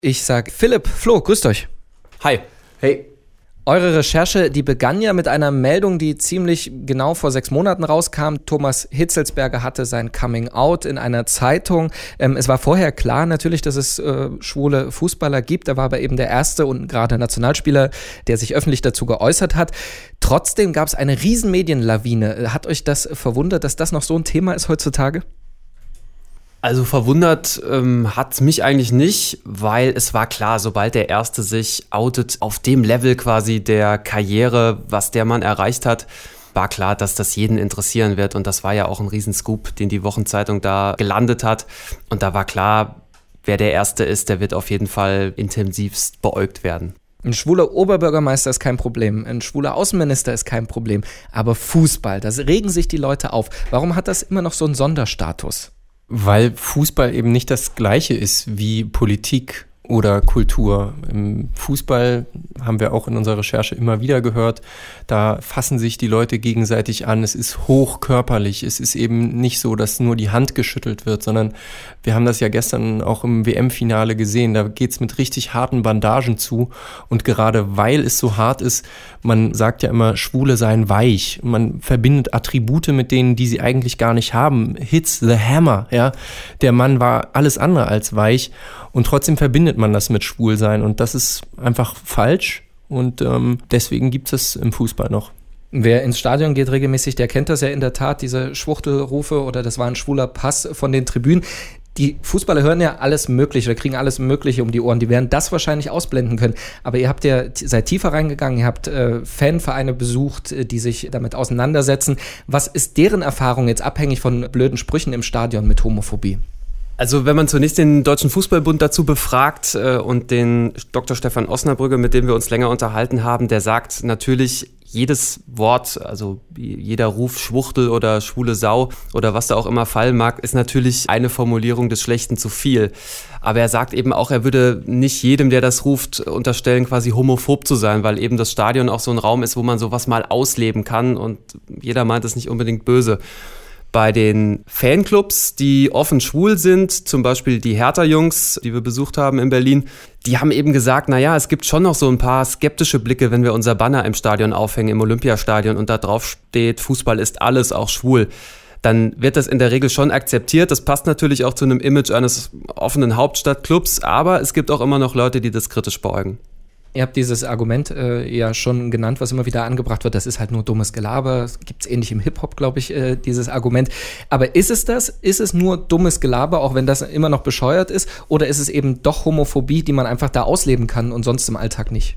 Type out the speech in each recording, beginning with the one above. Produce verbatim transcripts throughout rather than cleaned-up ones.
Ich sag Philipp, Flo, grüßt euch. Hi. Hey. Eure Recherche, die begann ja mit einer Meldung, die ziemlich genau vor sechs Monaten rauskam. Thomas Hitzelsberger hatte sein Coming-out in einer Zeitung. Ähm, es war vorher klar natürlich, dass es äh, schwule Fußballer gibt. Er war aber eben der erste und gerade Nationalspieler, der sich öffentlich dazu geäußert hat. Trotzdem gab es eine riesen Medienlawine. Hat euch das verwundert, dass das noch so ein Thema ist heutzutage? Also verwundert ähm, hat es mich eigentlich nicht, weil es war klar, sobald der Erste sich outet auf dem Level quasi der Karriere, was der Mann erreicht hat, war klar, dass das jeden interessieren wird. Und das war ja auch ein Riesenscoop, den die Wochenzeitung da gelandet hat. Und da war klar, wer der Erste ist, der wird auf jeden Fall intensivst beäugt werden. Ein schwuler Oberbürgermeister ist kein Problem, ein schwuler Außenminister ist kein Problem. Aber Fußball, das regen sich die Leute auf. Warum hat das immer noch so einen Sonderstatus? Weil Fußball eben nicht das Gleiche ist wie Politik oder Kultur. Im Fußball haben wir auch in unserer Recherche immer wieder gehört, da fassen sich die Leute gegenseitig an. Es ist hochkörperlich. Es ist eben nicht so, dass nur die Hand geschüttelt wird, sondern wir haben das ja gestern auch im W M-Finale gesehen. Da geht's mit richtig harten Bandagen zu. Und gerade weil es so hart ist, man sagt ja immer, Schwule seien weich. Man verbindet Attribute mit denen, die sie eigentlich gar nicht haben. Hits the hammer, ja. Der Mann war alles andere als weich. Und trotzdem verbindet man das mit Schwulsein und das ist einfach falsch und ähm, deswegen gibt es im Fußball noch. Wer ins Stadion geht regelmäßig, der kennt das ja in der Tat, diese Schwuchtelrufe oder das war ein schwuler Pass von den Tribünen. Die Fußballer hören ja alles Mögliche oder kriegen alles Mögliche um die Ohren. Die werden das wahrscheinlich ausblenden können. Aber ihr habt ja, seid tiefer reingegangen, ihr habt äh, Fanvereine besucht, die sich damit auseinandersetzen. Was ist deren Erfahrung jetzt abhängig von blöden Sprüchen im Stadion mit Homophobie? Also wenn man zunächst den Deutschen Fußballbund dazu befragt äh, und den Doktor Stefan Osnabrügge, mit dem wir uns länger unterhalten haben, der sagt natürlich, jedes Wort, also jeder Ruf Schwuchtel oder schwule Sau oder was da auch immer fallen mag, ist natürlich eine Formulierung des Schlechten zu viel. Aber er sagt eben auch, er würde nicht jedem, der das ruft, unterstellen, quasi homophob zu sein, weil eben das Stadion auch so ein Raum ist, wo man sowas mal ausleben kann und jeder meint es nicht unbedingt böse. Bei den Fanclubs, die offen schwul sind, zum Beispiel die Hertha-Jungs, die wir besucht haben in Berlin, die haben eben gesagt, naja, es gibt schon noch so ein paar skeptische Blicke, wenn wir unser Banner im Stadion aufhängen, im Olympiastadion und da drauf steht, Fußball ist alles, auch schwul. Dann wird das in der Regel schon akzeptiert. Das passt natürlich auch zu einem Image eines offenen Hauptstadtclubs, aber es gibt auch immer noch Leute, die das kritisch beäugen. Ihr habt dieses Argument äh, ja schon genannt, was immer wieder angebracht wird, das ist halt nur dummes Gelaber. Es gibt es ähnlich im Hip-Hop, glaube ich, äh, dieses Argument. Aber ist es das? Ist es nur dummes Gelaber, auch wenn das immer noch bescheuert ist? Oder ist es eben doch Homophobie, die man einfach da ausleben kann und sonst im Alltag nicht?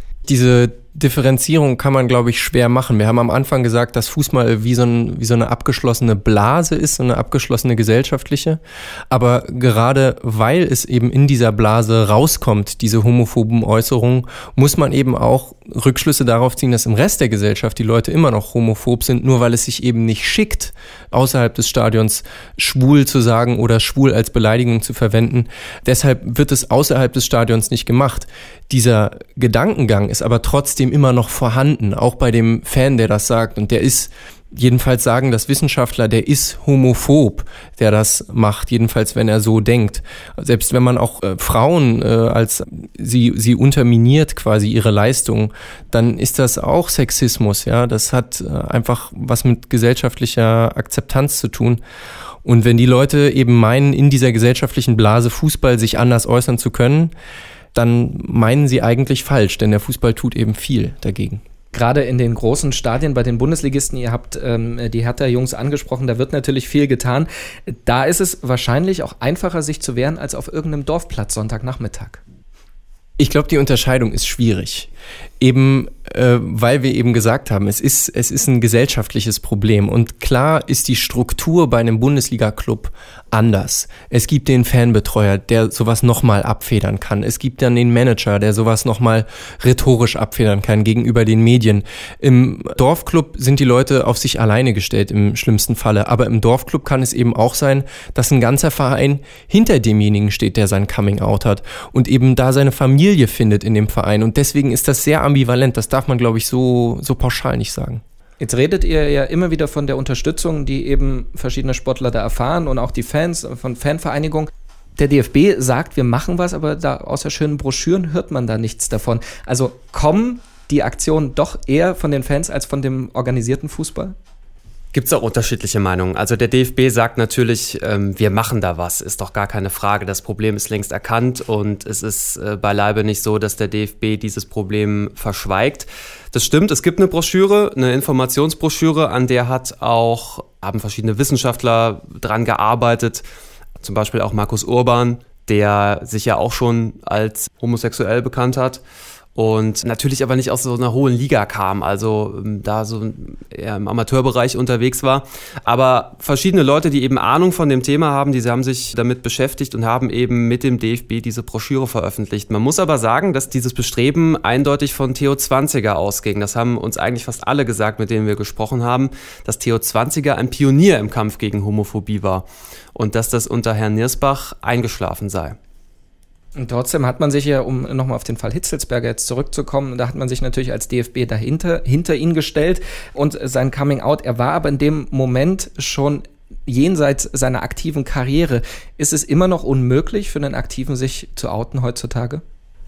Diese Differenzierung kann man, glaube ich, schwer machen. Wir haben am Anfang gesagt, dass Fußball wie so, ein, wie so eine abgeschlossene Blase ist, so eine abgeschlossene gesellschaftliche. Aber gerade weil es eben in dieser Blase rauskommt, diese homophoben Äußerungen, muss man eben auch Rückschlüsse darauf ziehen, dass im Rest der Gesellschaft die Leute immer noch homophob sind, nur weil es sich eben nicht schickt, außerhalb des Stadions schwul zu sagen oder schwul als Beleidigung zu verwenden. Deshalb wird es außerhalb des Stadions nicht gemacht. Dieser Gedankengang ist aber trotzdem immer noch vorhanden, auch bei dem Fan, der das sagt. Und der ist, jedenfalls sagen das Wissenschaftler, der ist homophob, der das macht, jedenfalls wenn er so denkt. Selbst wenn man auch äh, Frauen äh, als sie sie unterminiert quasi ihre Leistung, dann ist das auch Sexismus, ja. Das hat äh, einfach was mit gesellschaftlicher Akzeptanz zu tun. Und wenn die Leute eben meinen, in dieser gesellschaftlichen Blase Fußball sich anders äußern zu können, dann meinen sie eigentlich falsch, denn der Fußball tut eben viel dagegen. Gerade in den großen Stadien bei den Bundesligisten, ihr habt ähm, die Hertha-Jungs angesprochen, da wird natürlich viel getan. Da ist es wahrscheinlich auch einfacher, sich zu wehren, als auf irgendeinem Dorfplatz Sonntagnachmittag. Ich glaube, die Unterscheidung ist schwierig. Eben, äh, weil wir eben gesagt haben, es ist, es ist ein gesellschaftliches Problem. Und klar ist die Struktur bei einem Bundesliga-Club anders. Es gibt den Fanbetreuer, der sowas nochmal abfedern kann. Es gibt dann den Manager, der sowas nochmal rhetorisch abfedern kann gegenüber den Medien. Im Dorfclub sind die Leute auf sich alleine gestellt im schlimmsten Falle. Aber im Dorfclub kann es eben auch sein, dass ein ganzer Verein hinter demjenigen steht, der sein Coming-out hat und eben da seine Familie findet in dem Verein. Und deswegen ist das sehr ambivalent. Das darf man, glaube ich, so, so pauschal nicht sagen. Jetzt redet ihr ja immer wieder von der Unterstützung, die eben verschiedene Sportler da erfahren und auch die Fans von Fanvereinigungen. Der D F B sagt, wir machen was, aber da außer schönen Broschüren hört man da nichts davon. Also kommen die Aktionen doch eher von den Fans als von dem organisierten Fußball? Gibt es auch unterschiedliche Meinungen. Also der D F B sagt natürlich, ähm, wir machen da was, ist doch gar keine Frage. Das Problem ist längst erkannt und es ist äh, beileibe nicht so, dass der D F B dieses Problem verschweigt. Das stimmt, es gibt eine Broschüre, eine Informationsbroschüre, an der hat auch, haben verschiedene Wissenschaftler dran gearbeitet, zum Beispiel auch Markus Urban, der sich ja auch schon als homosexuell bekannt hat. Und natürlich aber nicht aus so einer hohen Liga kam, also da so eher im Amateurbereich unterwegs war. Aber verschiedene Leute, die eben Ahnung von dem Thema haben, die haben sich damit beschäftigt und haben eben mit dem D F B diese Broschüre veröffentlicht. Man muss aber sagen, dass dieses Bestreben eindeutig von Theo Zwanziger ausging. Das haben uns eigentlich fast alle gesagt, mit denen wir gesprochen haben, dass Theo Zwanziger ein Pionier im Kampf gegen Homophobie war und dass das unter Herrn Niersbach eingeschlafen sei. Und trotzdem hat man sich ja, um nochmal auf den Fall Hitzelsberger jetzt zurückzukommen, da hat man sich natürlich als D F B dahinter, hinter ihn gestellt und sein Coming-out, er war aber in dem Moment schon jenseits seiner aktiven Karriere. Ist es immer noch unmöglich für einen Aktiven, sich zu outen heutzutage?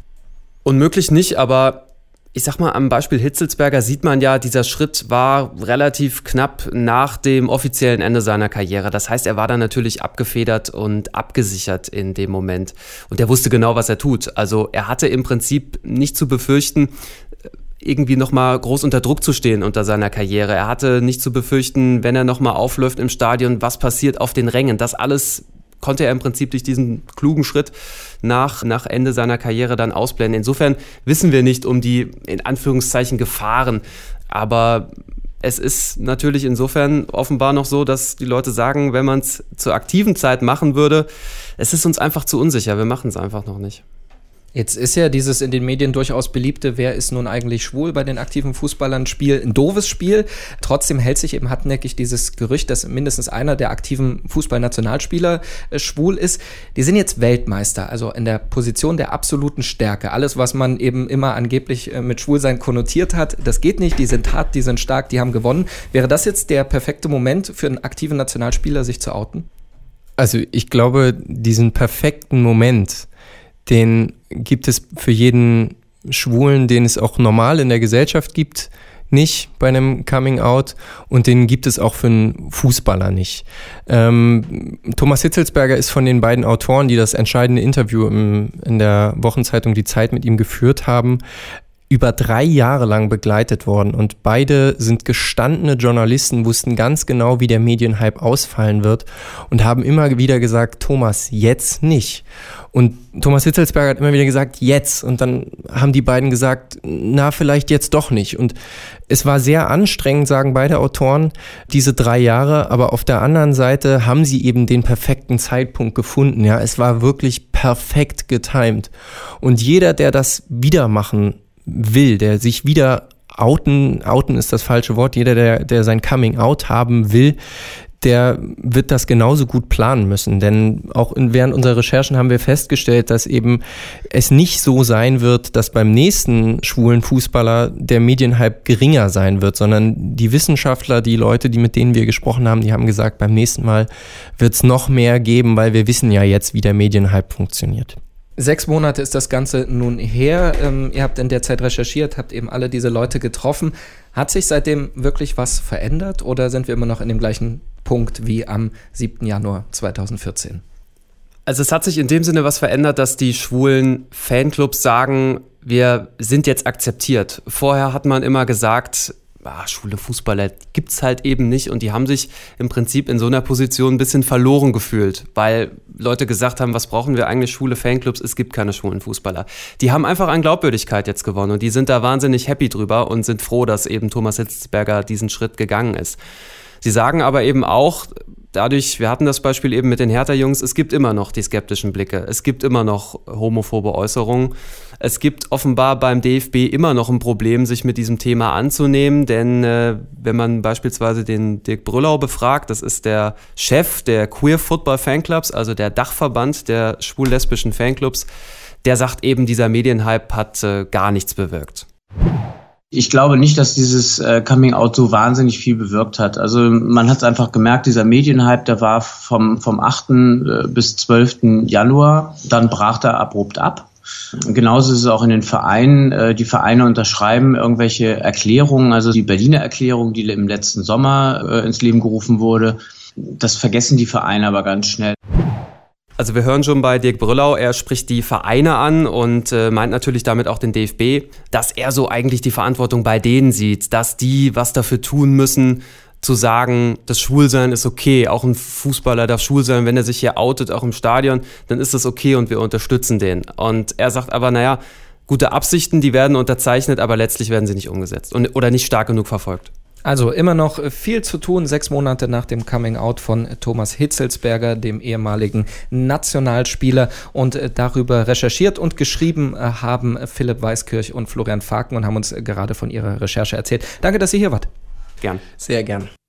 Unmöglich nicht, aber ich sag mal, am Beispiel Hitzelsberger sieht man ja, dieser Schritt war relativ knapp nach dem offiziellen Ende seiner Karriere. Das heißt, er war dann natürlich abgefedert und abgesichert in dem Moment. Und er wusste genau, was er tut. Also er hatte im Prinzip nicht zu befürchten, irgendwie nochmal groß unter Druck zu stehen unter seiner Karriere. Er hatte nicht zu befürchten, wenn er nochmal aufläuft im Stadion, was passiert auf den Rängen. Das alles konnte er im Prinzip durch diesen klugen Schritt nach, nach Ende seiner Karriere dann ausblenden. Insofern wissen wir nicht um die, in Anführungszeichen, Gefahren. Aber es ist natürlich insofern offenbar noch so, dass die Leute sagen, wenn man es zur aktiven Zeit machen würde, es ist uns einfach zu unsicher. Wir machen es einfach noch nicht. Jetzt ist ja dieses in den Medien durchaus beliebte, wer ist nun eigentlich schwul bei den aktiven Fußballern, Spiel, ein doofes Spiel. Trotzdem hält sich eben hartnäckig dieses Gerücht, dass mindestens einer der aktiven Fußballnationalspieler äh, schwul ist. Die sind jetzt Weltmeister, also in der Position der absoluten Stärke. Alles, was man eben immer angeblich äh, mit Schwulsein konnotiert hat, das geht nicht. Die sind hart, die sind stark, die haben gewonnen. Wäre das jetzt der perfekte Moment für einen aktiven Nationalspieler, sich zu outen? Also ich glaube, diesen perfekten Moment, den gibt es für jeden Schwulen, den es auch normal in der Gesellschaft gibt, nicht bei einem Coming-out, und den gibt es auch für einen Fußballer nicht. Ähm, Thomas Hitzelsberger ist von den beiden Autoren, die das entscheidende Interview im, in der Wochenzeitung Die Zeit mit ihm geführt haben, über drei Jahre lang begleitet worden, und beide sind gestandene Journalisten, wussten ganz genau, wie der Medienhype ausfallen wird, und haben immer wieder gesagt, Thomas, jetzt nicht. Und Thomas Hitzelsberger hat immer wieder gesagt, jetzt. Und dann haben die beiden gesagt, na, vielleicht jetzt doch nicht. Und es war sehr anstrengend, sagen beide Autoren, diese drei Jahre. Aber auf der anderen Seite haben sie eben den perfekten Zeitpunkt gefunden. Ja, es war wirklich perfekt getimed. Und jeder, der das wieder machen will, der sich wieder outen, outen ist das falsche Wort, jeder, der, der sein Coming Out haben will, der wird das genauso gut planen müssen. Denn auch in, während unserer Recherchen haben wir festgestellt, dass eben es nicht so sein wird, dass beim nächsten schwulen Fußballer der Medienhype geringer sein wird, sondern die Wissenschaftler, die Leute, die mit denen wir gesprochen haben, die haben gesagt, beim nächsten Mal wird es noch mehr geben, weil wir wissen ja jetzt, wie der Medienhype funktioniert. Sechs Monate ist das Ganze nun her. Ähm, ihr habt in der Zeit recherchiert, habt eben alle diese Leute getroffen. Hat sich seitdem wirklich was verändert oder sind wir immer noch in dem gleichen Punkt wie am siebten Januar zweitausendvierzehn? Also es hat sich in dem Sinne was verändert, dass die schwulen Fanclubs sagen, wir sind jetzt akzeptiert. Vorher hat man immer gesagt, ah, schwule Fußballer gibt's halt eben nicht, und die haben sich im Prinzip in so einer Position ein bisschen verloren gefühlt, weil Leute gesagt haben, was brauchen wir eigentlich schwule Fanclubs, es gibt keine schwulen Fußballer. Die haben einfach an Glaubwürdigkeit jetzt gewonnen und die sind da wahnsinnig happy drüber und sind froh, dass eben Thomas Hitzelsberger diesen Schritt gegangen ist. Sie sagen aber eben auch, dadurch, wir hatten das Beispiel eben mit den Hertha-Jungs, es gibt immer noch die skeptischen Blicke, es gibt immer noch homophobe Äußerungen. Es gibt offenbar beim D F B immer noch ein Problem, sich mit diesem Thema anzunehmen, denn äh, wenn man beispielsweise den Dirk Brüllau befragt, das ist der Chef der Queer Football Fanclubs, also der Dachverband der schwul-lesbischen Fanclubs, der sagt eben, dieser Medienhype hat äh, gar nichts bewirkt. Ich glaube nicht, dass dieses äh, Coming-out so wahnsinnig viel bewirkt hat. Also man hat es einfach gemerkt, dieser Medienhype, der war vom, vom achten bis zwölften Januar. Dann brach der abrupt ab. Genauso ist es auch in den Vereinen. Die Vereine unterschreiben irgendwelche Erklärungen, also die Berliner Erklärung, die im letzten Sommer äh, ins Leben gerufen wurde. Das vergessen die Vereine aber ganz schnell. Also wir hören schon bei Dirk Brüllau, er spricht die Vereine an und äh, meint natürlich damit auch den D F B, dass er so eigentlich die Verantwortung bei denen sieht, dass die was dafür tun müssen, zu sagen, das Schwulsein ist okay, auch ein Fußballer darf schwul sein, wenn er sich hier outet, auch im Stadion, dann ist das okay und wir unterstützen den. Und er sagt aber, naja, gute Absichten, die werden unterzeichnet, aber letztlich werden sie nicht umgesetzt und, oder nicht stark genug verfolgt. Also immer noch viel zu tun, sechs Monate nach dem Coming-out von Thomas Hitzelsberger, dem ehemaligen Nationalspieler. Und darüber recherchiert und geschrieben haben Philipp Weiskirch und Florian Faken und haben uns gerade von ihrer Recherche erzählt. Danke, dass ihr hier wart. Gern. Sehr gern.